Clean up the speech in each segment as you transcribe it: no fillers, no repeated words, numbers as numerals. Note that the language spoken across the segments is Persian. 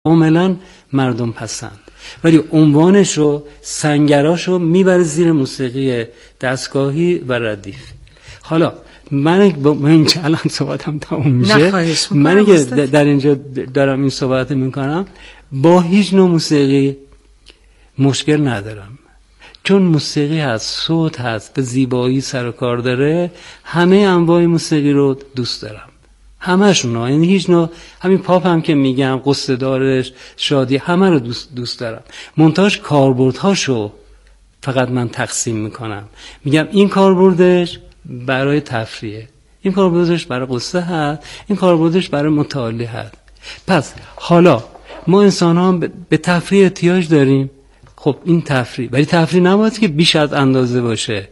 کاملا مردم پسند، ولی عنوانش رو سنگراش رو میبره زیر موسیقی دستگاهی و ردیف. حالا من که الان صحبتم تموم میشه، من که در اینجا دارم این صحبت میکنم با هیچ نوع موسیقی مشکل ندارم، چون موسیقی هست، صوت هست، به زیبایی سر و کار داره. همه انواع موسیقی رو دوست دارم، همشون ها، یعنی هیچ نوع. همین پاپ هم که میگم، قصه دارش، شادی، همه رو دوست دارم. منتهاش کاربردهاشو فقط من تقسیم میکنم، میگم این کاربردش برای تفریحه، این کاربردش برای قصه هست، این کاربردش برای مطالعه هست. پس حالا ما انسان ها به تفریح احتیاج داریم. خب این تفریح، ولی تفریح نباید که بیش از اندازه باشه.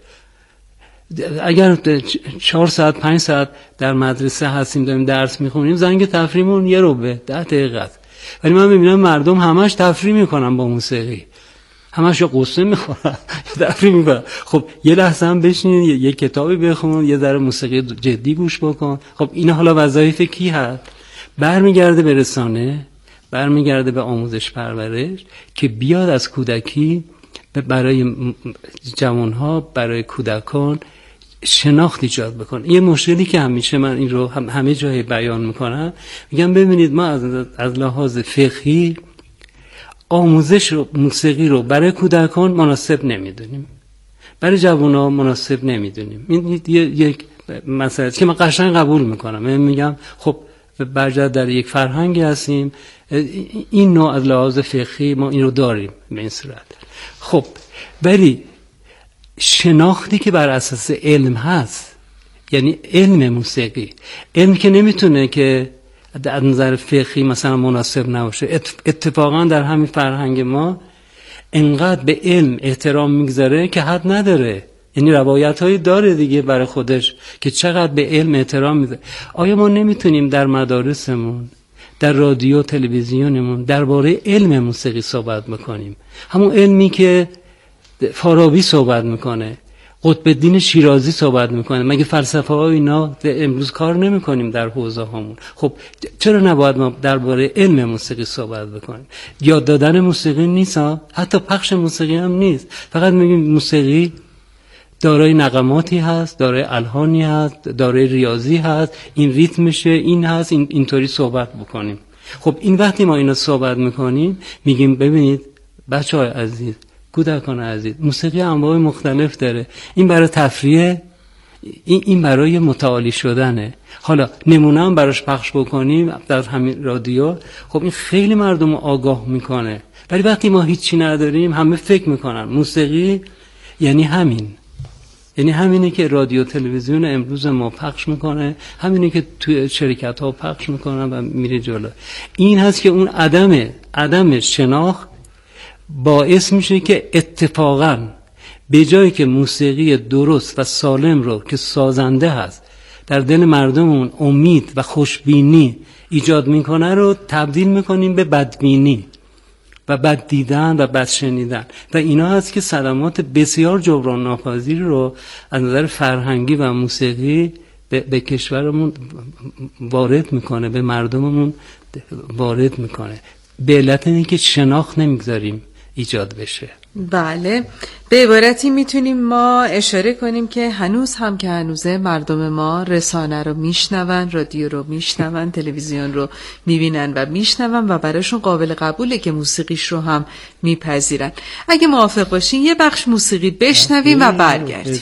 اگر 4 ساعت 5 ساعت در مدرسه هستیم داریم درس میخونیم، زنگ تفریحمون 1 ربع 10 دقیقه است. ولی من میبینم مردم همش تفریح میکنن با موسیقی، همش یا قصه میخورن یا تفریح میکنن. خب یه لحظه هم بشین یه کتابی بخون، یه ذره موسیقی جدی گوش بکن. خب این حالا وظایف کی هست؟ برمیگرده به رسانه، برمیگرده به آموزش پرورش که بیاد از کودکی برای جوانها، برای کودکان شناخت ایجاد بکنه. یه مشکلی که همیشه من این رو همه جای بیان میکنم، میگم ببینید ما از لحاظ فقهی آموزش رو، موسیقی رو برای کودکان مناسب نمیدونیم، برای جوانها مناسب نمیدونیم. این یک مسئله که من قشنگ قبول میکنم. من میگم خب برجرد در یک فرهنگی هستیم، این نوع از لحاظ فقهی ما این رو داریم به این صورت. خب ولی شناختی که بر اساس علم هست، یعنی علم موسیقی، علم که نمیتونه که از نظر فقهی مثلا مناسب نباشه. اتفاقا در همین فرهنگ ما انقدر به علم احترام میگذاره که حد نداره، یعنی روایت هایی داره دیگه برای خودش که چقدر به علم احترام میذاره. آیا ما نمیتونیم در مدارسمون، در رادیو تلویزیونمون درباره علم موسیقی صحبت بکنیم؟ همون علمی که فارابی صحبت میکنه، قطب الدین شیرازی صحبت میکنه. مگه فلسفه ها اینا امروز کار نمیکنیم در حوزه هامون؟ خب چرا نباید ما درباره علم موسیقی صحبت بکنیم؟ یاد دادن موسیقی نیست، حتی پخش موسیقی هم نیست. فقط میگیم موسیقی دارای نغماتی هست، دارای الحانی هست، دارای ریاضی هست، این ریتمشه، این هست، اینطوری صحبت بکنیم. خب این وقتی ما اینا صحبت میکنیم میگیم ببینید بچه‌های عزیز، کودکان عزیز، موسیقی انواع مختلف داره. این برای تفریح، این برای متعالی شدنه. حالا نمونه هم براش پخش بکنیم در همین رادیو، خب این خیلی مردم آگاه میکنه. ولی وقتی ما هیچی نداریم، همه فکر میکنن موسیقی یعنی همینه که رادیو تلویزیون امروز ما پخش میکنه، همینه که توی شرکت ها پخش میکنن و میره جلو. این هست که اون عدم شناخت باعث میشه که اتفاقاً به جایی که موسیقی درست و سالم رو که سازنده هست در دل مردمون امید و خوشبینی ایجاد میکنه رو تبدیل میکنیم به بدبینی و بد دیدن و بد شنیدن. و اینا هست که صدمات بسیار جبران ناپذیر رو از نظر فرهنگی و موسیقی به کشورمون وارد میکنه، به مردممون وارد میکنه، به علت اینه که شناخت نمیگذاریم ایجاد بشه. بله، به عبارتی میتونیم ما اشاره کنیم که هنوز هم که هنوزه مردم ما رسانه رو میشنون، رادیو رو میشنون، تلویزیون رو میبینن و میشنون و براشون قابل قبوله که موسیقیش رو هم میپذیرن. اگه موافق باشین یه بخش موسیقی بشنویم و برگردیم.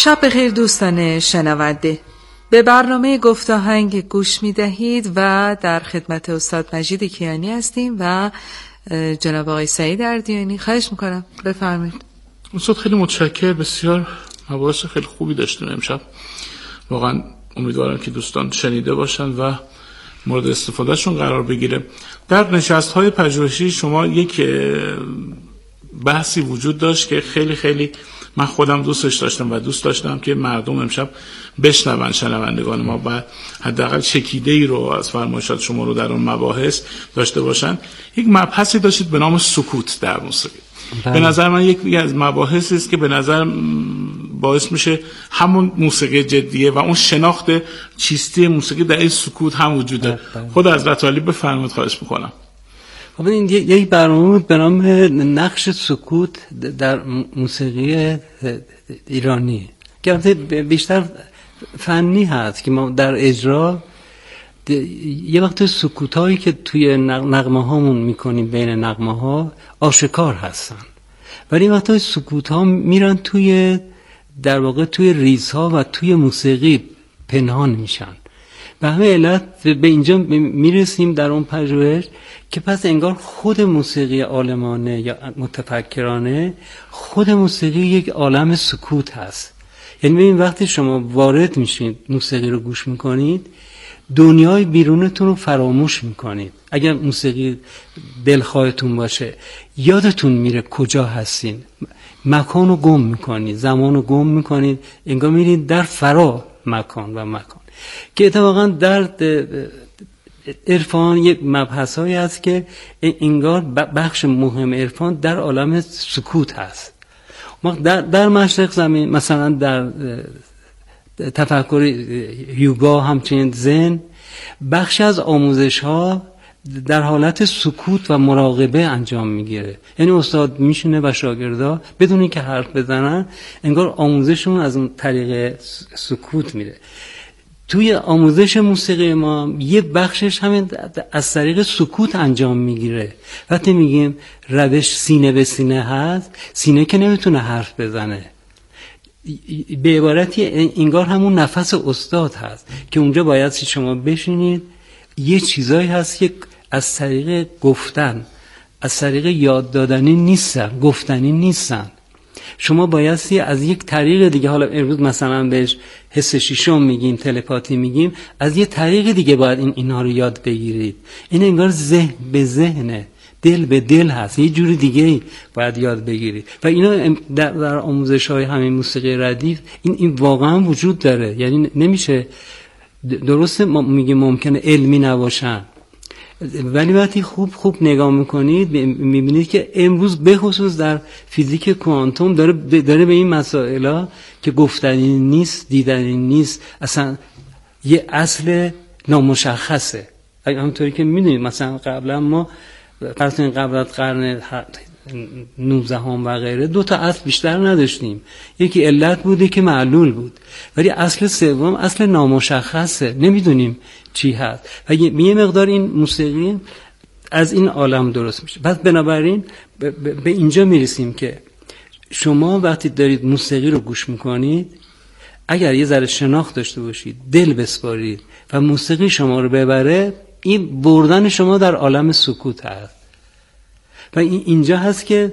شب بخیر دوستان شنونده، به برنامه گفتاهنگ گوش می دهید و در خدمت استاد مجید کیانی هستیم و جناب آقای سعید اردیانی. خواهش میکنم بفرمایید. استاد خیلی متشکرم، بسیار مباحث خیلی خوبی داشتیم امشب. واقعا امیدوارم که دوستان شنیده باشن و مورد استفادهشون قرار بگیره. در نشست‌های پژوهشی شما یک بحثی وجود داشت که خیلی خیلی من خودم دوستش داشتم و دوست داشتم که مردم امشب بشنون، شنوندگان ما، و حداقل چکیده‌ای رو از فرمایشات شما رو در اون مباحث داشته باشن. یک مبحثی داشتید به نام سکوت در موسیقی. به نظر من یکی از مباحثی است که به نظر باعث میشه همون موسیقی جدیه و اون شناخت چیستی موسیقی در این سکوت هم وجوده. خود حضرت عالی بفرمایید، خواهش میکنم. خب این یک برنامه به نام نقش سکوت در موسیقی ایرانی که بیشتر فنی هست که ما در اجرا یه وقت سکوت هایی که توی نغمه هامون میکنیم بین نغمه ها آشکار هستن، ولی وقتی سکوت ها میرن توی در واقع توی ریزها و توی موسیقی پنهان میشن. به همه علت به اینجا میرسیم در اون پژوهش که پس انگار خود موسیقی عالمانه یا متفکرانه، خود موسیقی یک عالم سکوت هست. یعنی ببین وقتی شما وارد میشین موسیقی رو گوش میکنید، دنیای بیرونتون رو فراموش میکنید. اگر موسیقی دلخواهتون باشه یادتون میره کجا هستین، مکان رو گم میکنید، زمان رو گم میکنید، انگار میرید در فرا مکان و مکان. که اتفاقا در عرفان یک مبحث هایی هست که انگار بخش مهم عرفان در عالم سکوت هست. در مشرق زمین مثلا در تفکر یوگا همچنین زن، بخش از آموزش ها در حالت سکوت و مراقبه انجام میگیره. یعنی استاد میشینه و شاگردا بدون اینکه حرف بزنن انگار آموزششون از اون طریق سکوت میره. توی آموزش موسیقی ما یه بخشش همین از طریق سکوت انجام میگیره. وقتی میگیم روش سینه به سینه هست، سینه که نمیتونه حرف بزنه، به عبارتی انگار همون نفس استاد هست که اونجا باید شما بشینید. یه چیزایی هست که از طریق گفتن، از طریق یاد دادنی نیستن، گفتنی نیستن. شما بایستی از یک طریق دیگه، حالا امروز مثلا بهش حس ششم میگیم، تلپاتی میگیم، از یک طریق دیگه باید اینها رو یاد بگیرید. این انگار ذهن به ذهنه، دل به دل هست، یه جوری دیگه باید یاد بگیرید. و اینا در آموزش‌های همین موسیقی ردیف این واقعا وجود داره. یعنی نمیشه درسته ما میگیم ممکنه علمی نباشن، ولی وقتی خوب نگاه میکنید میبینید که امروز به خصوص در فیزیک کوانتوم داره به این مسائل که گفتنی نیست، دیدنی نیست، اصلا یه اصل نامشخصه. همونطوری که میدونید مثلا قبلا ما قبل از قرن 19 و غیره 2 تا اصل بیشتر نداشتیم. یکی علت بوده که معلول بود، ولی اصل سوم اصل نامشخصه، نمیدونیم چی هست. و یه مقدار این موسیقی از این عالم درست میشه. پس بنابراین به اینجا میرسیم که شما وقتی دارید موسیقی رو گوش میکنید، اگر یه ذره شناخت داشته باشید، دل بسپارید و موسیقی شما رو ببره، این بردن شما در عالم سکوت هست. و اینجا هست که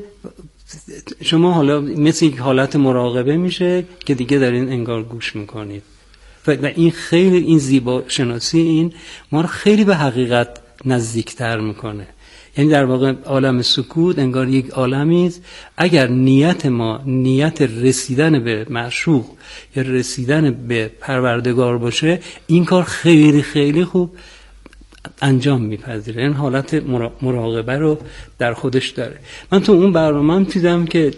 شما حالا مثل یک حالت مراقبه میشه که دیگه دارین انگار گوش میکنید. و این خیلی، این زیبا شناسی این ما رو خیلی به حقیقت نزدیکتر میکنه. یعنی در واقع عالم سکوت انگار یک عالمی است. اگر نیت ما نیت رسیدن به معشوق یا رسیدن به پروردگار باشه، این کار خیلی خیلی خوب انجام میپذیره. این حالت مراقبه رو در خودش داره. من تو اون برنامه‌ام دیدم که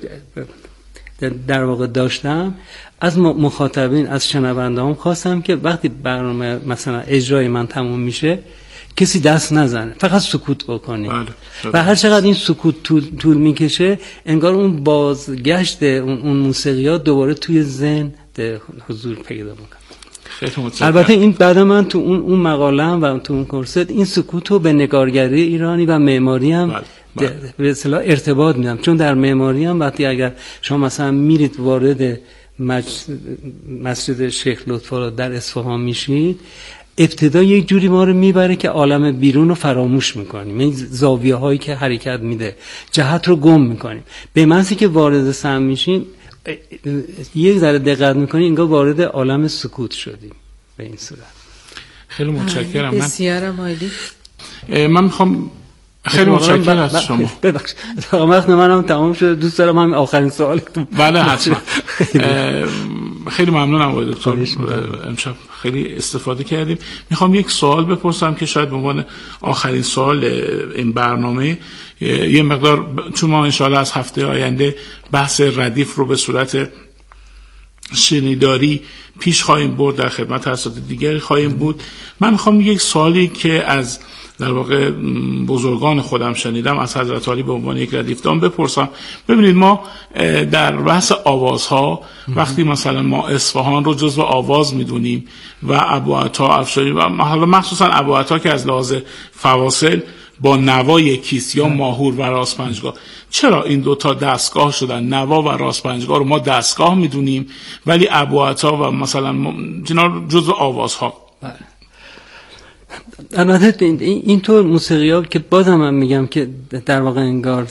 در واقع داشتم از مخاطبین، از شنونده‌ام خواستم که وقتی برنامه مثلا اجرای من تموم میشه کسی دست نزنه، فقط سکوت بکنی. و هر چقدر این سکوت طول میکشه انگار اون بازگشت اون موسیقیات دوباره توی ذهن حضور پیدا میکنه. البته این بعد من تو اون مقاله‌ام و تو اون کورست این سکوت رو به نگارگری ایرانی و معماری هم به اصطلاح ارتباط میدم. چون در معماری هم وقتی اگر شما مثلا میرید وارد مسجد شیخ لطف‌الله در اصفهان میشید، ابتدا یک جوری ما رو میبره که عالم بیرون رو فراموش میکنیم، این زاویه هایی که حرکت میده جهت رو گم میکنیم. به محضی که وارد سم میشین یک ذره دقت میکنیم انگار وارد عالم سکوت شدیم. به این صورت خیلی متشکرم. بسیارم عالی. من میخوام خیلی متشکرم از شما. ببخشید وقت منم تمام شد، دوست دارم همین آخرین سوالتون. بله حتما. خیلی ممنونم آقای دکتر، امشب خیلی استفاده کردیم. میخوام یک سوال بپرسم که شاید به عنوان آخرین سوال این برنامه یه مقدار، چون ما انشاءالله از هفته آینده بحث ردیف رو به صورت شنیداری پیش خواهیم برد، در خدمت اساتید دیگری خواهیم بود. من میخوام یک سوالی که از در واقع بزرگان خودم شنیدم از حضرت علی به عنوان یک ردیفدان بپرسم. ببینید ما در بحث آوازها وقتی مثلا ما اصفهان رو جزو آواز میدونیم و ابوعطا افشاری و حالا مخصوصا ابوعطا که از لحاظ فواصل با نوا یکیست یا ماهور و راست پنجگاه، چرا این دوتا دستگاه شدن؟ نوا و راست پنجگاه رو ما دستگاه میدونیم ولی ابوعطا و مثلا اینا جزو آوازها. البته اینطور موسیقی ها که بازم من میگم که در واقع انگار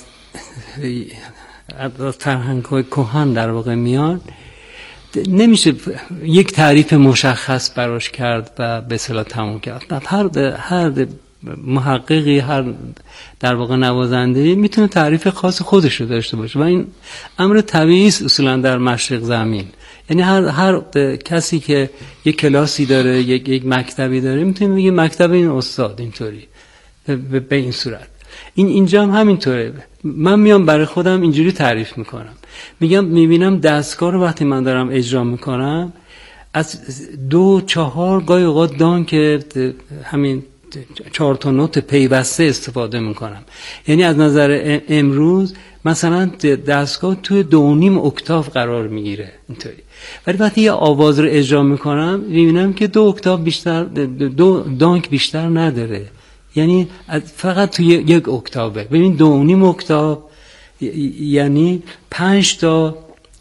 فرهنگ های کهن در واقع میان، نمیشه یک تعریف مشخص براش کرد و به اصطلاح تموم کرد. هر محققی، هر در واقع نوازنده‌ای میتونه تعریف خاص خودش رو داشته باشه و این امر طبیعی است اصولا در مشرق زمین. یعنی هر کسی که یک کلاسی داره، یک مکتبی داره، میتونه بگه مکتب این استاد اینطوری به این صورت. اینجا هم همینطوره. من میام برای خودم اینجوری تعریف میکنم، میگم میبینم دستگاه رو وقتی من دارم اجرا میکنم از 2-4 گاهی اوقات دان که همین 4 تا نوت پیوسته استفاده میکنم. یعنی از نظر امروز مثلا دستگاه توی 2.5 اکتاف قرار میگیره اینطوری، ولی وقتی یه آواز رو اجرا میکنم میبینم که 2 اکتاف بیشتر، 2 دانک بیشتر نداره، یعنی فقط توی 1 اکتاوه. ببین 2.5 اکتاف یعنی 5 تا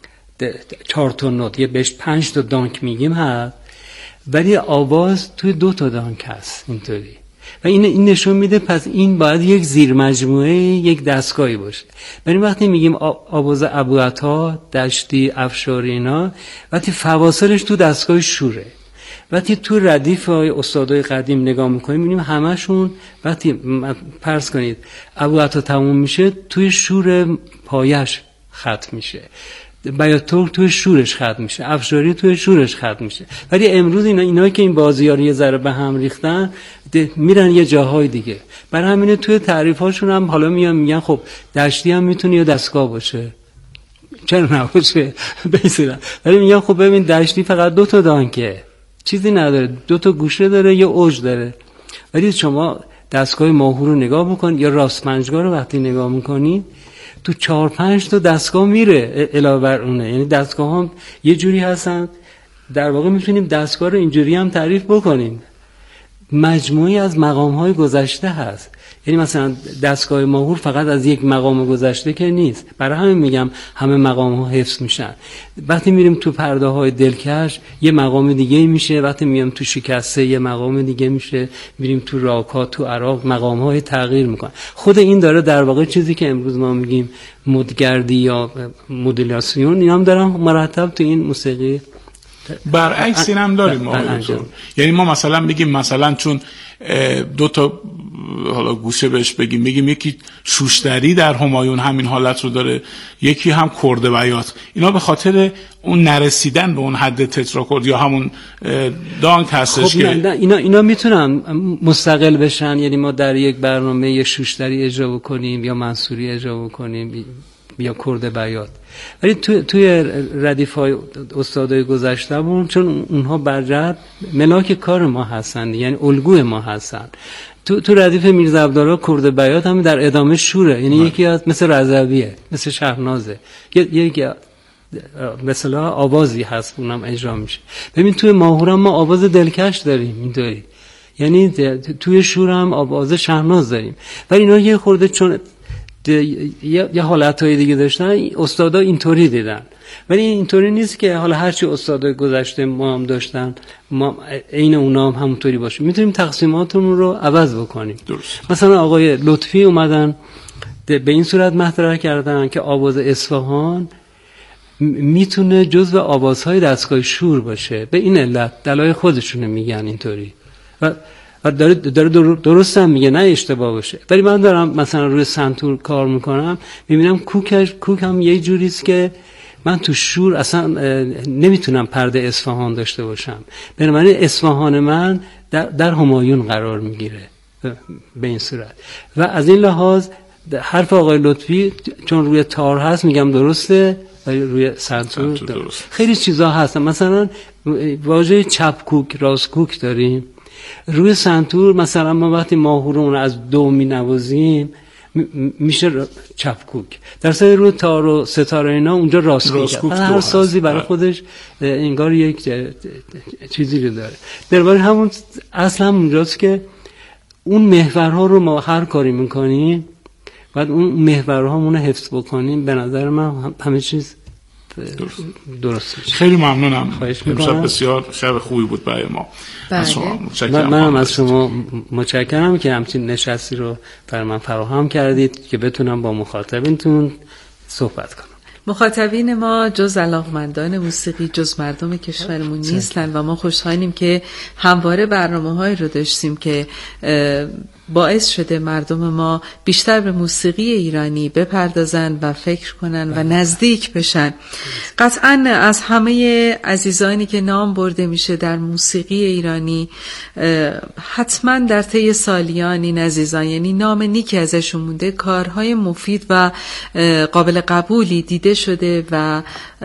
4 تا نوت، یه بهش 5 تا دانک میگیم هست، ولی آواز توی 2 تا دانک هست اینطوری. و این نشون میده پس این باید یک زیر مجموعه یک دستگاهی باشه. برای وقتی میگیم آواز ابوعطا، دشتی، افشاری اینا، وقتی فواصلش تو دستگاه شوره، وقتی تو ردیف های استادای قدیم نگاه میکنیم میبینیم همشون وقتی فرض کنید ابوعطا تموم میشه توی شور پایش ختم میشه، بیاتور توی شورش ختم میشه، افشاری توی شورش ختم میشه. ولی امروز اینایی که این بازی‌ها رو یه ذره به هم ریختن میرن یه جاهای دیگه. برای همینه توی تعریف‌هاشون هم حالا میگن خب دشتی هم میتونه یه دستگاه باشه، چرا نباشه؟ بسیار. ولی میگن خب ببین دشتی فقط 2 تا دانکه، چیزی نداره، 2 تا گوشه داره، یه اوج داره. ولی شما دستگاه ماهور رو نگاه بکن یا راست پنجگاه رو وقتی نگاه میکنی تو 4-5 تا دستگاه میره علاوه بر اونه. یعنی دستگاه هم یه جوری هستن، در واقع میتونیم دستگاه رو اینجوری هم تعریف بکنیم، مجموعی از مقام‌های گذشته هست. یعنی مثلا دستگاه ماهور فقط از یک مقام گذشته که نیست، برای همین میگم همه مقام‌ها حفظ میشن. وقتی میریم تو پرده‌های دلکش یه مقام دیگه میشه، وقتی میام تو شکسته یه مقام دیگه میشه، میریم تو راکا، تو عراق مقام‌های تغییر میکنن. خود این داره در واقع چیزی که امروز ما میگیم مدگردی یا مدولاسیون، اینا هم دارن مرتب تو این موسیقی. برعکس این هم داریم ما. یعنی ما مثلا میگیم مثلا چون 2 تا حالا گوشه بهش بگیم یکی شوشتری در همایون همین حالت رو داره، یکی هم کرده بیات، اینا به خاطر اون نرسیدن به اون حد تتراکورد یا همون دانک هستش. خب که اینا میتونن مستقل بشن. یعنی ما در یک برنامه یه شوشتری اجرا بکنیم یا منصوری اجرا بکنیم یا کرده بیات، ولی توی ردیف‌های استادای گذشته‌مون چون اونها برجر ملاک کار ما هستن، یعنی الگوی ما هستن، تو ردیف میرزا عبدالله کرده بیات هم در ادامه شوره. یعنی یکی از مثل رضویه، مثل شهنازه، یکی مثلا آوازی هست اونم اجرا میشه. ببین توی ماهور ما آواز دلکش داریم اینطوری، یعنی توی شور هم آواز شهناز داریم، ولی اینا یه خورده چون یه حالتهای دیگه داشتن، استادا اینطوری دیدن. ولی اینطوری نیست که حالا هرچی استادای گذشته ما هم داشتن ما عین اونا هم همونطوری باشه. میتونیم تقسیماتمون رو عوض بکنیم. درست. مثلا آقای لطفی اومدن به این صورت مطرح کردن که آواز اصفهان میتونه جزو آوازهای دستگاه شور باشه. به این علت دلایل خودشونه میگن اینطوری و داره درست هم میگه، نه اشتباه باشه. ولی من دارم مثلا روی سنتور کار میکنم، میبینم کوک هم یه جوریست که من تو شور اصلا نمیتونم پرده اصفهان داشته باشم. بنابراین اصفهان من در همایون قرار میگیره به این صورت. و از این لحاظ حرف آقای لطفی چون روی تار هست میگم درسته، ولی روی سنتور درست. خیلی چیزا هستن، مثلا واژه چپ کوک راست کوک داریم. روی سنتور مثلا ما وقتی ماهورون از دو می نوازیم میشه چپ کوک، در صورتی روی تار و ستاره اینا اونجا راست کوک. هر سازی برای خودش انگار یک چیزی رو داره. در واقع همون اصل هم اونجاست که اون محورها رو ما هر کاری میکنیم بعد اون محورهامون رو حفظ بکنیم. به نظر من همه چیز درست میشه. خیلی ممنونم. امشب بسیار شب خوبی بود برای ما. از شما متشکرم. منم از شما متشکرم که همچین نشستی رو برای من فراهم کردید که بتونم با مخاطبینتون صحبت کنم. مخاطبین ما جز علاقمندان موسیقی، جز مردم کشورمون نیستن و ما خوشحالیم که همواره برنامه‌هایی رو داشتیم که باعث شده مردم ما بیشتر به موسیقی ایرانی بپردازن و فکر کنن و نزدیک بشن. قطعاً از همه عزیزانی که نام برده میشه در موسیقی ایرانی حتما در طی سالیان این عزیزان، یعنی نام نیکی ازشون مونده، کارهای مفید و قابل قبولی دیده شده و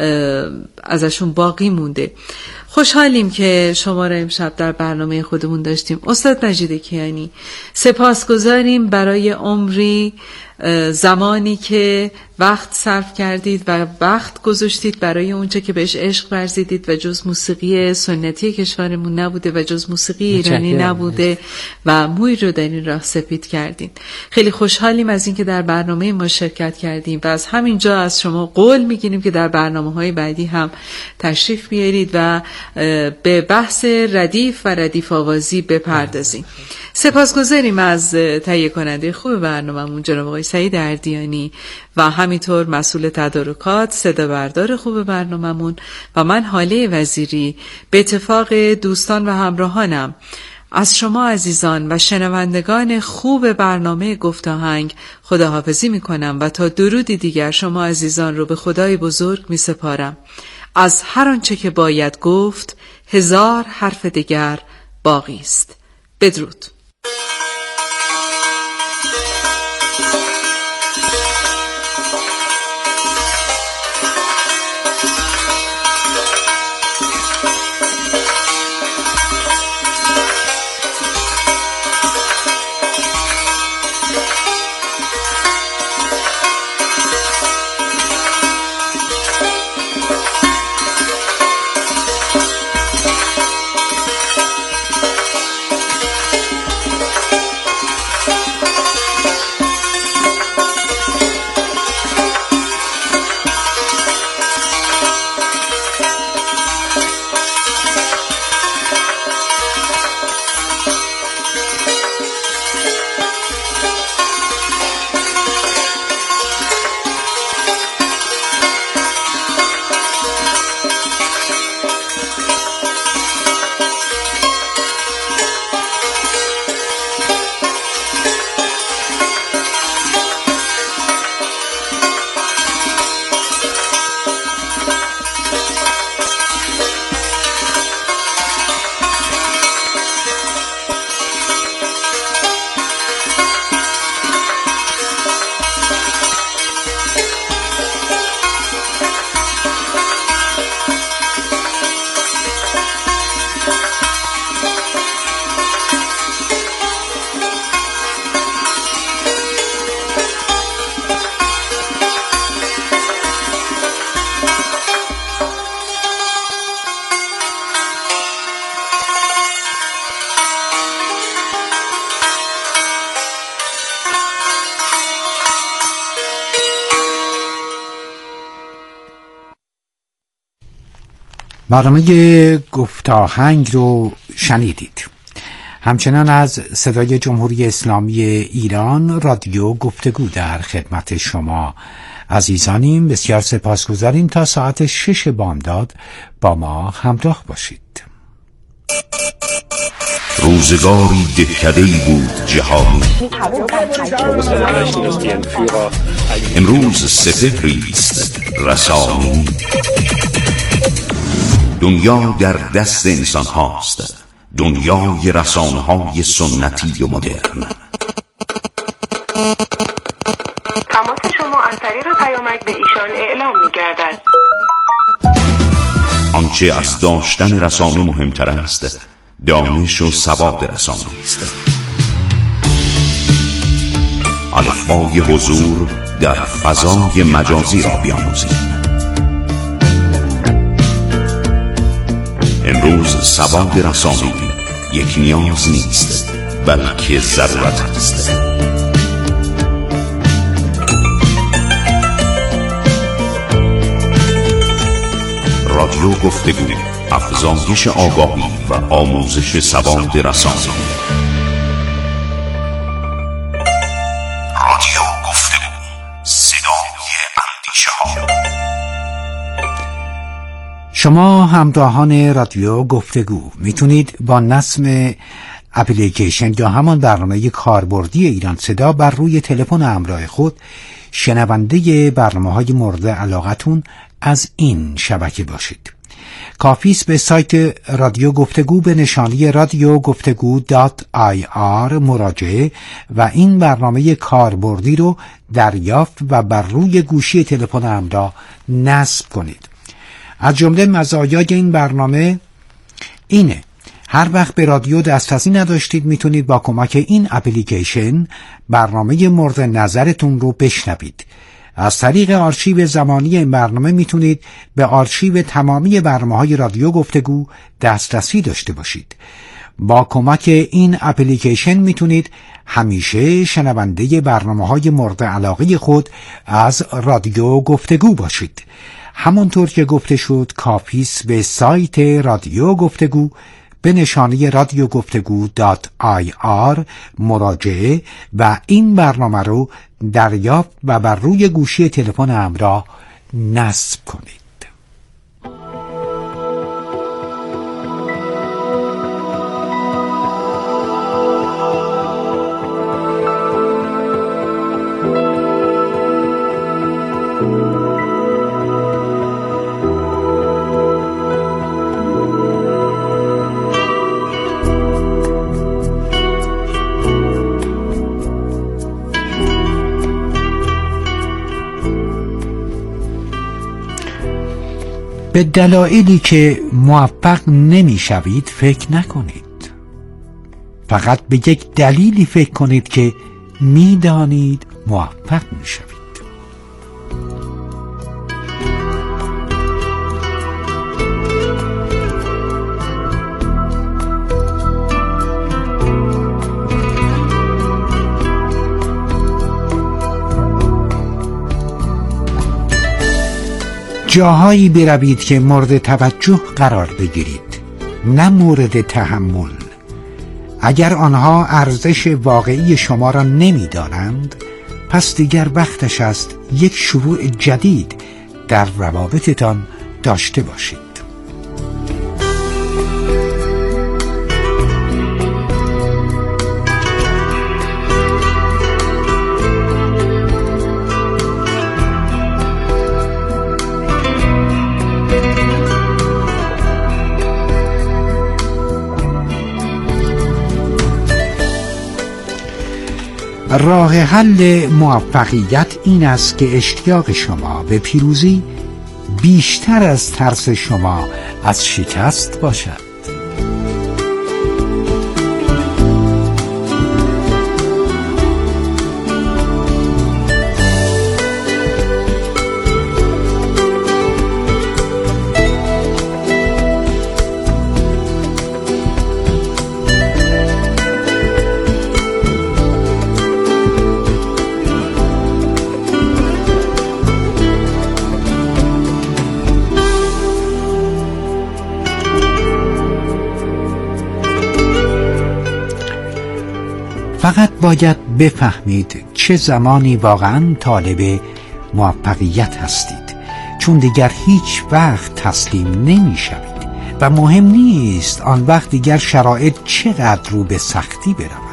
ازشون باقی مونده. خوشحالیم که شما را امشب در برنامه خودمون داشتیم. استاد مجید کیانی، سپاسگزاریم برای عمری، زمانی که وقت صرف کردید و وقت گذاشتید برای اونچه که بهش عشق ورزیدید و جز موسیقی سنتی کشورمون نبوده و جز موسیقی ایرانی نبوده و موی رو در این راه سپید کردید. خیلی خوشحالیم از اینکه در برنامه ما شرکت کردیم و از همینجا از شما قول میگیریم که در برنامه‌های بعدی هم تشریف بیارید و به بحث ردیف و ردیف آوازی بپردازیم. سپاسگزاریم از تهیه کننده خوب برنامه‌مون جناب آقای سعید اردیانی و همینطور مسئول تدارکات، صدا بردار خوب برنامه‌مون و من حاله وزیری. به اتفاق دوستان و همراهانم از شما عزیزان و شنوندگان خوب برنامه گفتاهنگ خداحافظی میکنم و تا درودی دیگر شما عزیزان رو به خدای بزرگ میسپارم. از هر آنچه که باید گفت 1000 حرف دیگر باقی است. بدرود. برنامه گفتاهنگ رو شنیدید. همچنان از صدای جمهوری اسلامی ایران رادیو گفتگو در خدمت شما عزیزانیم. بسیار سپاسگزاریم. تا ساعت 6 بامداد با ما همراه باشید. روزگاری دهکده‌ای بود جهانی، امروز سپهری است رسانی. دنیا در دست انسان هاست، دنیای رسانه های سنتی و مدرن. تماس شما از طریق پیامک به ایشان اعلام می گردد. آنچه از داشتن رسانه مهمتر است، دانش و سواد رسانه است. الفبای حضور در فضای مجازی را بیاموزیم. امروز سواد رسانه‌ای یک نیاز نیست، بلکه ضرورت است. رادیو گفتگو، افزایش آگاهی و آموزش سواد رسانه‌ای. رادیو گفتگو، صدای اندیشه‌ها. شما همراهان رادیو گفتگو میتونید با نصب اپلیکیشن یا همان برنامه کاربردی ایران صدا بر روی تلفن همراه خود شنونده برنامه‌های مورد علاقتون از این شبکه باشید. کافی است به سایت رادیو گفتگو به نشانی radiogفتگو.ir مراجعه و این برنامه کاربردی رو دریافت و بر روی گوشی تلفن همراه نصب کنید. از جمله مزایای این برنامه اینه: هر وقت به رادیو دسترسی نداشتید میتونید با کمک این اپلیکیشن برنامه مورد نظرتون رو بشنوید. از طریق آرشیو زمانی این برنامه میتونید به آرشیو تمامی برنامه‌های رادیو گفتگو دسترسی داشته باشید. با کمک این اپلیکیشن میتونید همیشه شنونده برنامه‌های مورد علاقه خود از رادیو گفتگو باشید. همانطور که گفته شد، کافی است به سایت رادیو گفتگو به نشانی radiogفتگو.ir مراجعه و این برنامه رو دریافت و بر روی گوشی تلفن همراه نصب کنید. به دلایلی که موفق نمی‌شوید فکر نکنید. فقط به یک دلیلی فکر کنید که می‌دانید موفق می‌شوید. جاهایی بروید که مورد توجه قرار بگیرید، نه مورد تحمل. اگر آنها ارزش واقعی شما را نمی‌دانند، پس دیگر وقتش است یک شروع جدید در روابطتان داشته باشید. راه حل موفقیت این است که اشتیاق شما به پیروزی بیشتر از ترس شما از شکست باشد. فقط باید بفهمید چه زمانی واقعا طالب موفقیت هستید، چون دیگر هیچ وقت تسلیم نمی شوید و مهم نیست آن وقت دیگر شرایط چقدر رو به سختی برود.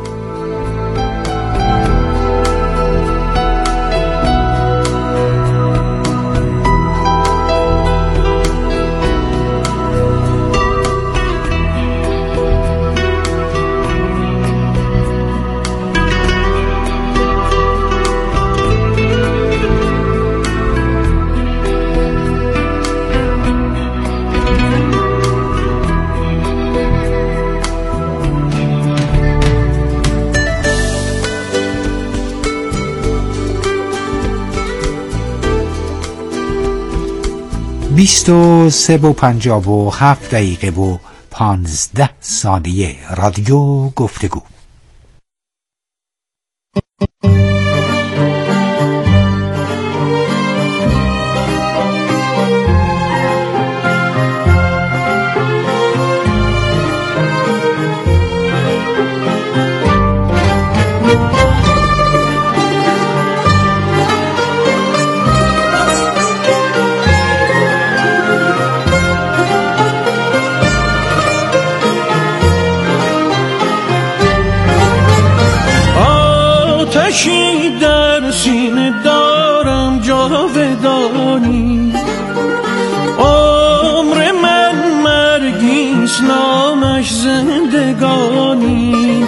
23:57 رادیو گفتگو. آتشی در سینه دارم جاودانی، عمر من مرگیست نامش زندگانی.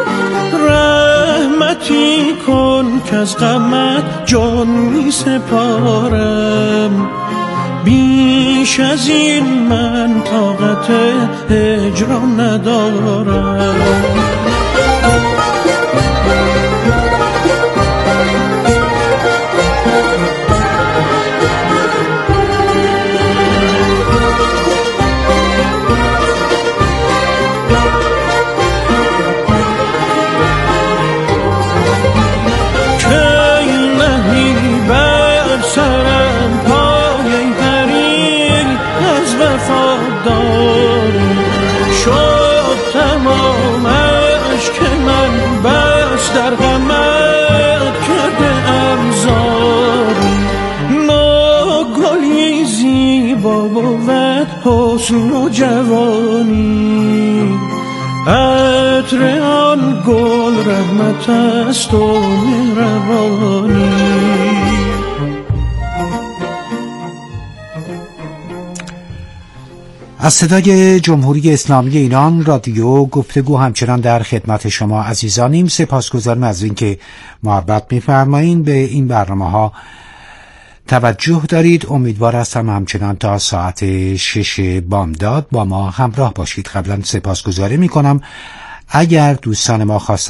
رحمتی کن که از غمت جان می سپارم، بیش از این من طاقت هجران ندارم. در غمت کرده امزاری، ناگلی زیبا بود حسن و جوانی. عطر آن گل رحمت است و مهربانی. از صدای جمهوری اسلامی ایران رادیو گفتگو همچنان در خدمت شما عزیزانیم. سپاسگزارم از اینکه محبت می‌فرمایید به این برنامه‌ها توجه دارید. امیدوار هستم همچنان تا ساعت 6 بامداد با ما همراه باشید. قبلا سپاسگزاری می‌کنم. اگر دوستان ما خواستن